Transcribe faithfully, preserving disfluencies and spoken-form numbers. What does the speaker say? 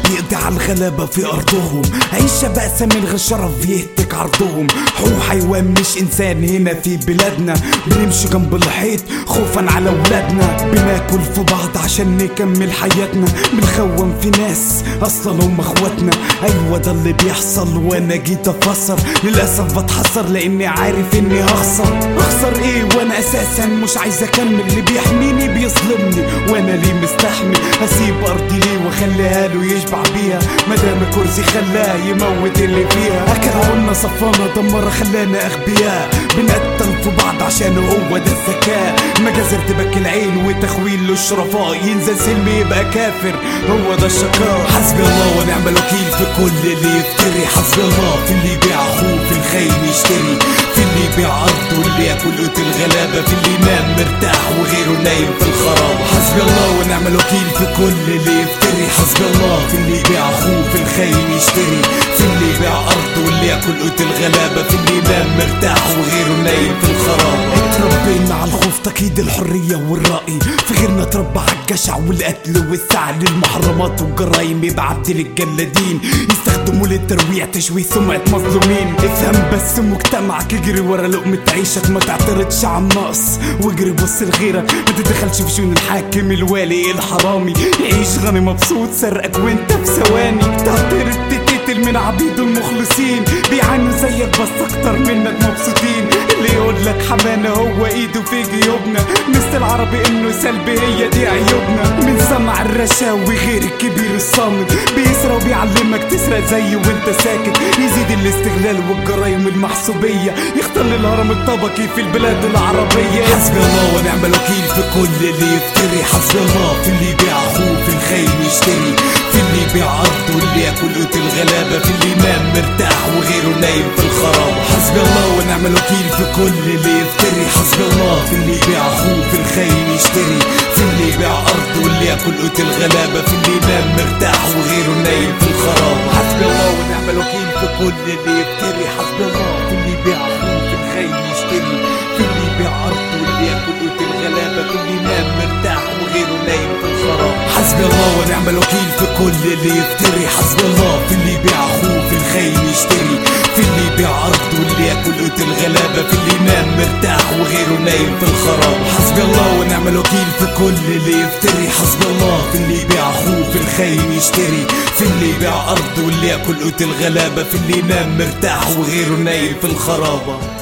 بيقضي على الغلابة في أرضهم، عيشة بأسة من غير شرف يهتك عرضهم. هو حيوان مش إنسان هنا في بلادنا، بنمشي جنب الحيط خوفا على ولادنا. بناكل في بعض عشان نكمل حياتنا، بنخون في ناس أصلا هم اخواتنا. أيوة ده اللي بيحصل وأنا جيت أفسر، للأسف بتحسر لأني عارف إني هخسر. أخسر إيه وأنا أساسا مش عايز أكمل، اللي بيحميني بيظلمني وأنا ليه مستحمل. أسيب أرضي ليه وأخليها له يشبع بيها، مدام الكرسي خلاه يموت اللي فيها. أكل عنا صفانا دمر خلانا أغبياء، بنقتل في بعض عشان هو ده الذكاء. مجازر تبكي العين وتخويل للشرفاء، ينزل سلم يبقى كافر هو ده الشقاء. حسبي الله ونعم الوكيل في كل اللي يفتري، حسبي الله في اللي يبيع اخوه في الخاين يشتري، في اللي يبيع ارضه واللي ياكل قوت الغلابه، في اللي ينام مرتاح وغيره نايم في الخراب. حسبي الله ونعم الوكيل في كل اللي يفتري، حسبي الله في اللي يبيع اخوه في الخاين يشتري، في اللي يبيع ارضه واللي ياكل قوت الغلابه، في اللي ينام مرتاح وغيره نايم في الخراب. اتربينا على الخوف تقييد الحريه والراي، في غيرنا اتربى على الجشع والقتل والسعي للمحرمات والجرايم. يبعت للجلادين يستخدموا للترويع تشويه سمعة مظلومين. افهم بس مجتمعك، اجري ورا لقمة عيشك، ما تعترضش على النقص واجري بص لغيرك. ما تتدخلش في شؤون الحاكم الوالي الحرامي، يعيش غني مبسوط سرقك وانت في ثواني. تعترض تقتل من عبيده المخلصين، بيعانوا زيك بس اكتر منك مبسوطين. اللي يقول لك حمانا هو ايده في جيوبنا، مثل العربي انه سلبي هي دي عيوبنا. من سمع الرشاوي غير الكبير الصامت، بيسرق وبيعلمك تسرق زيه وانت ساكت. يزيد الاستغلال والجرايم المحسوبية، يختل الهرم الطبقي في البلاد العربية. حسبي الله ونعم الوكيل في كل اللي يفتري، حسبي الله في اللي يبيع اخوه في الخاين يشتري، في اللي يبيع ارضه واللي ياكل قوت الغلابة، في اللي ينام مرتاح وغيره نايم في الخراب. حسبي الله ونعم الوكيل في كل اللي يفتري، حسبي الله في اللي يبيع اخوه في الخاين يشتري، في اللي يبيع ارضه واللي ياكل قوت الغلابة، في اللي ينام مرتاح وغيره نايم في الخراب. حسبي الله ونعم الوكيل في كل اللي يفتري، حسبي الله في اللي يبيع اخوه في الخاين يشتري، في اللي يبيع ارضه واللي ياكل قوت الغلابة، في اللي ينام مرتاح وغيره نايم في الخراب. حسبي الله ونعم الوكيل في كل اللي يفتري، حسبي الله في اللي يبيع اخوه في الخاين يشتري، في اللي يبيع ارضه واللي ياكل قوت الغلابة، في اللي ينام مرتاح وغيره نايم في الخراب. حسبي الله ونعم الوكيل في كل اللي يفتري، حسبي الله في اللي يبيع اخوه في الخاين يشتري، في اللي يبيع ارضه واللي ياكل قوت الغلابة، في اللي ينام مرتاح وغيره نايم في الخرابة.